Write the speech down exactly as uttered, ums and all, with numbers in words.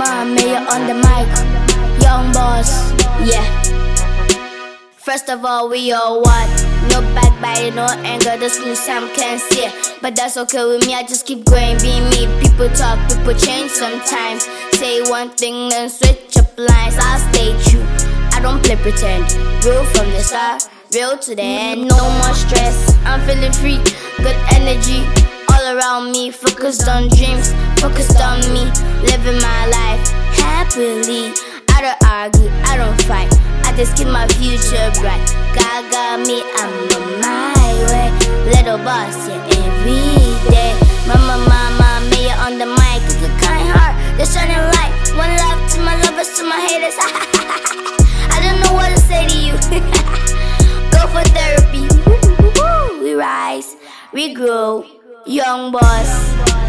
mama, mayor on the mic, young boss, yeah. First of all, we all what? No backbiting, no anger, the school Sam can't see it. But that's okay with me, I just keep going, being me. People talk, people change sometimes. Say one thing, then switch up lines. I'll stay true, I don't play pretend. Real from the start, real to the end. No more stress, I'm feeling free. Good energy all around me. Focused on dreams, focused on me. Living my life happily. I don't argue, I don't fight, I just keep my future bright. God got me, I'm on my way. Little boss, yeah, every day. Mama, mama, mayor on the mic. It's a kind heart, the shining light. One love to my lovers, to my haters. I don't know what to say to you. Go for therapy. Woo, woo, woo. We rise, we grow. Young boss.